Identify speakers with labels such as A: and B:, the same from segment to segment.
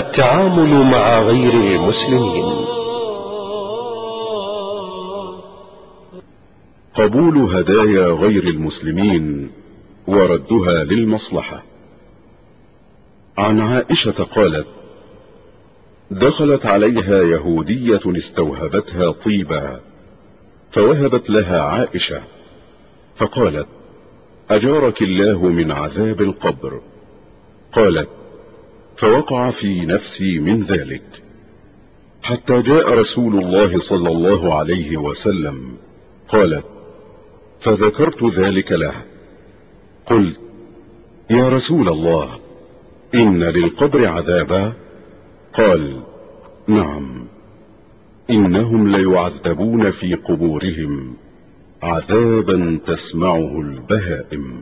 A: التعامل مع غير المسلمين.
B: قبول هدايا غير المسلمين وردها للمصلحة. عن عائشة قالت: دخلت عليها يهودية استوهبتها طيبا، فوهبت لها عائشة، فقالت: أجارك الله من عذاب القبر. قالت: فوقع في نفسي من ذلك، حتى جاء رسول الله صلى الله عليه وسلم. قالت: فذكرت ذلك له. قلت: يا رسول الله، إن للقبر عذابا؟ قال: نعم، إنهم ليعذبون في قبورهم عذابا تسمعه البهائم.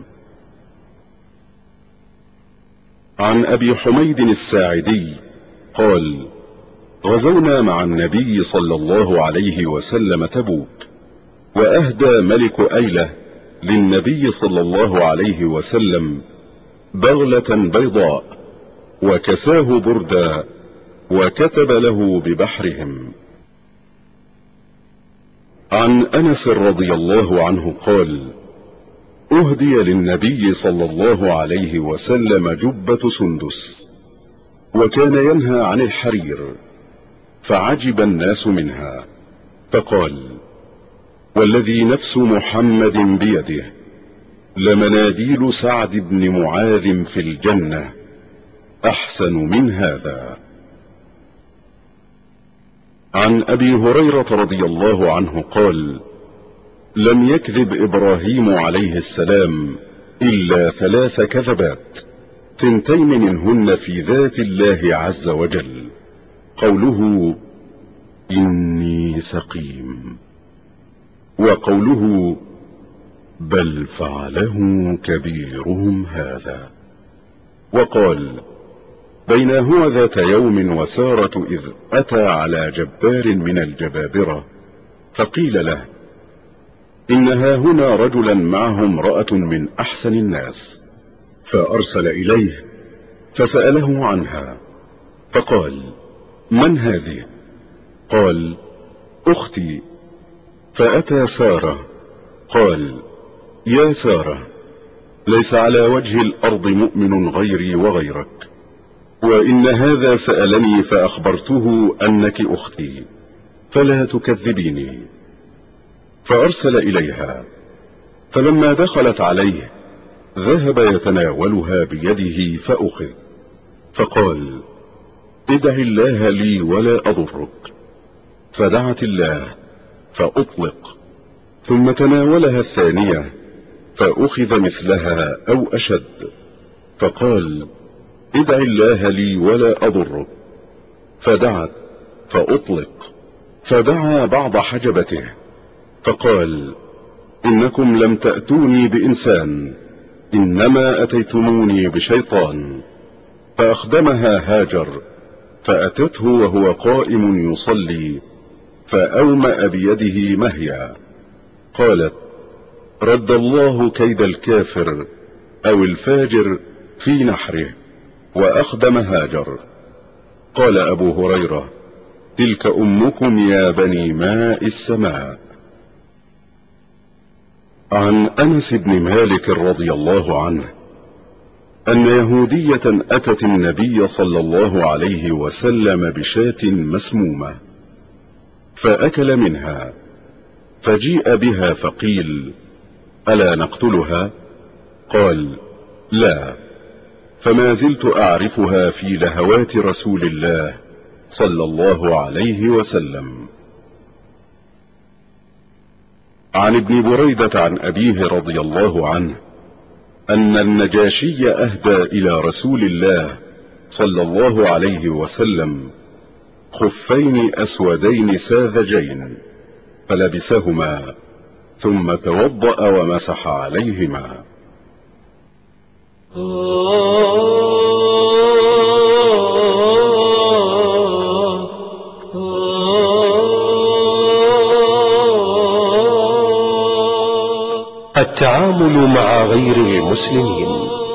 B: عن أبي حميد الساعدي قال: غزونا مع النبي صلى الله عليه وسلم تبوك، وأهدى ملك أيلة للنبي صلى الله عليه وسلم بغلة بيضاء، وكساه بردا، وكتب له ببحرهم. عن أنس رضي الله عنه قال: أهدي للنبي صلى الله عليه وسلم جبة سندس، وكان ينهى عن الحرير، فعجب الناس منها، فقال: والذي نفس محمد بيده، لمناديل سعد بن معاذ في الجنة أحسن من هذا. عن أبي هريرة رضي الله عنه قال: لم يكذب إبراهيم عليه السلام إلا 3 كذبات، 2 منهن في ذات الله عز وجل: قوله إني سقيم، وقوله بل فعله كبيرهم هذا. وقال: بين هو ذات يوم وسارة إذ أتى على جبار من الجبابرة، فقيل له: إنها هنا رجلا معه امرأة من أحسن الناس، فأرسل إليه فسأله عنها، فقال: من هذه؟ قال: أختي. فأتى سارة، قال: يا سارة، ليس على وجه الأرض مؤمن غيري وغيرك، وإن هذا سألني فأخبرته أنك أختي، فلا تكذبيني. فأرسل إليها، فلما دخلت عليه ذهب يتناولها بيده فأخذ، فقال: ادع الله لي ولا أضرك. فدعت الله فأطلق، ثم تناولها الثانية فأخذ مثلها أو أشد، فقال: ادع الله لي ولا أضرك. فدعت فأطلق، فدعا بعض حجبته، فقال: إنكم لم تأتوني بإنسان، إنما أتيتموني بشيطان. فأخدمها هاجر، فأتته وهو قائم يصلي، فأومأ بيده مهيا. قالت: رد الله كيد الكافر أو الفاجر في نحره، وأخدم هاجر. قال أبو هريرة: تلك أمكم يا بني ماء السماء. عن أنس بن مالك رضي الله عنه أن يهودية أتت النبي صلى الله عليه وسلم بشاة مسمومة، فأكل منها، فجيء بها فقيل: ألا نقتلها؟ قال: لا، فما زلت أعرفها في لهوات رسول الله صلى الله عليه وسلم. عن ابن بريدة عن أبيه رضي الله عنه أن النجاشي أهدى إلى رسول الله صلى الله عليه وسلم خفين أسودين ساذجين، فلبسهما ثم توضأ ومسح عليهما.
A: التعامل مع غير المسلمين.